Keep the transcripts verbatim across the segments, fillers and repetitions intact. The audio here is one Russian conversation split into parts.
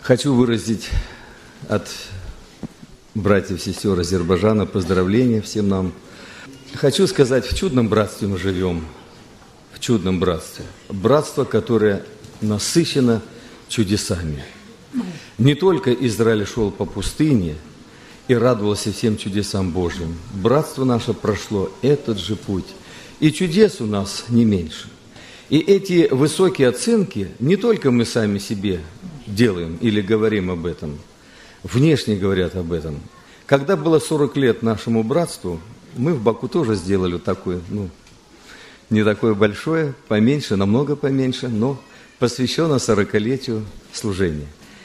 Хочу выразить от братьев и сестер Азербайджана поздравления всем нам. Хочу сказать, в чудном братстве мы живем, в чудном братстве. Братство, которое насыщено чудесами. Не только Израиль шел по пустыне и радовался всем чудесам Божьим. Братство наше прошло этот же путь. И чудес у нас не меньше. И эти высокие оценки не только мы сами себе делаем или говорим об этом, внешне говорят об этом. Когда было сорок лет нашему братству, мы в Баку тоже сделали такое, ну, не такое большое, поменьше, намного поменьше, но посвящено сорокалетию служения.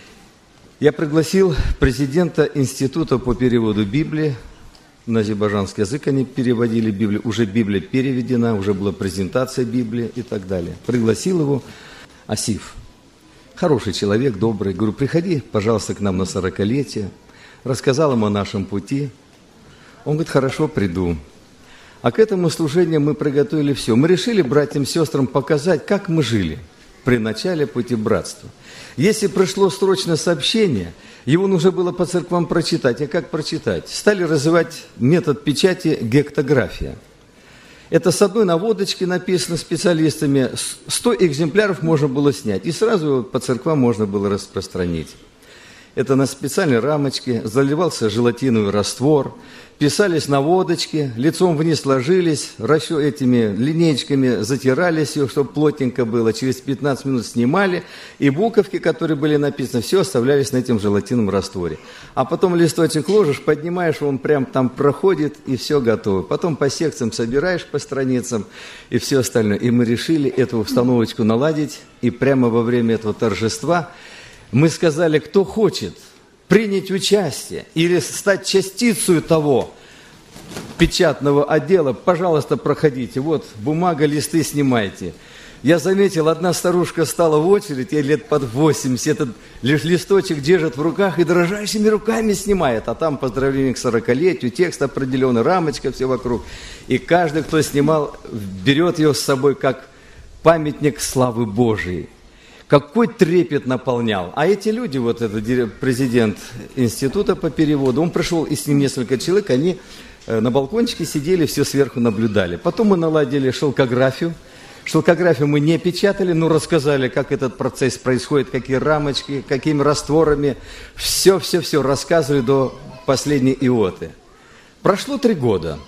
Я пригласил президента Института по переводу Библии, на азербайджанский язык они переводили Библию, уже Библия переведена, уже была презентация Библии и так далее. Пригласил его Асиф, хороший человек, добрый. Говорю, приходи, пожалуйста, к нам на сорокалетие. Рассказал ему о нашем пути. Он говорит, хорошо, приду. А к этому служению мы приготовили все. Мы решили братьям и сестрам показать, как мы жили при начале пути братства. Если пришло срочное сообщение, его нужно было по церквам прочитать. А как прочитать? Стали развивать метод печати гектография. Это с одной наводочки написано специалистами, сто экземпляров можно было снять, и сразу его по церквам можно было распространить. Это на специальной рамочке, заливался желатиновый раствор, писались наводочки, лицом вниз ложились, расчё этими линеечками затирались, чтобы плотненько было, через пятнадцать минут снимали, и буковки, которые были написаны, все оставлялись на этом желатиновом растворе. А потом листочек ложишь, поднимаешь, он прям там проходит, и все готово. Потом по секциям собираешь по страницам, и все остальное. И мы решили эту установочку наладить, и прямо во время этого торжества мы сказали, кто хочет принять участие или стать частицей того печатного отдела, пожалуйста, проходите. Вот, бумага, листы снимайте. Я заметил, одна старушка стала в очередь, ей лет под восемьдесят, этот листочек держит в руках и дрожащими руками снимает. А там поздравление к сорокалетию, текст определенный, рамочка, все вокруг. И каждый, кто снимал, берет ее с собой как памятник славы Божией. Какой трепет наполнял. А эти люди, вот этот президент института по переводу, он пришел, и с ним несколько человек, они на балкончике сидели, все сверху наблюдали. Потом мы наладили шелкографию. Шелкографию мы не печатали, но рассказали, как этот процесс происходит, какие рамочки, какими растворами. Все-все-все рассказывали до последней иоты. Прошло три года.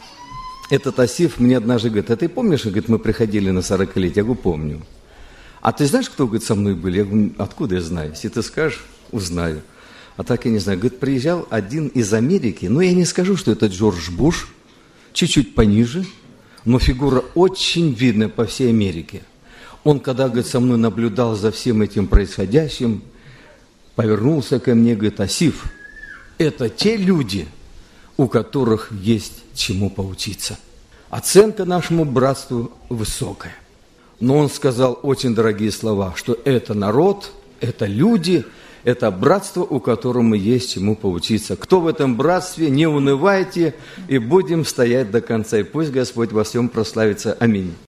Этот Асиф мне однажды говорит, а ты помнишь, говорит, мы приходили на сорокалетие? Я говорю, помню. А ты знаешь, кто, говорит, со мной были? Я говорю, откуда я знаю? Если ты скажешь, узнаю. А так я не знаю. Говорит, приезжал один из Америки, но я не скажу, что это Джордж Буш, чуть-чуть пониже, но фигура очень видная по всей Америке. Он, когда, говорит, со мной наблюдал за всем этим происходящим, повернулся ко мне, говорит, Асиф, это те люди, у которых есть чему поучиться. Оценка нашему братству высокая. Но он сказал очень дорогие слова, что это народ, это люди, это братство, у которого мы есть чему поучиться. Кто в этом братстве, не унывайте и будем стоять до конца. И пусть Господь во всем прославится. Аминь.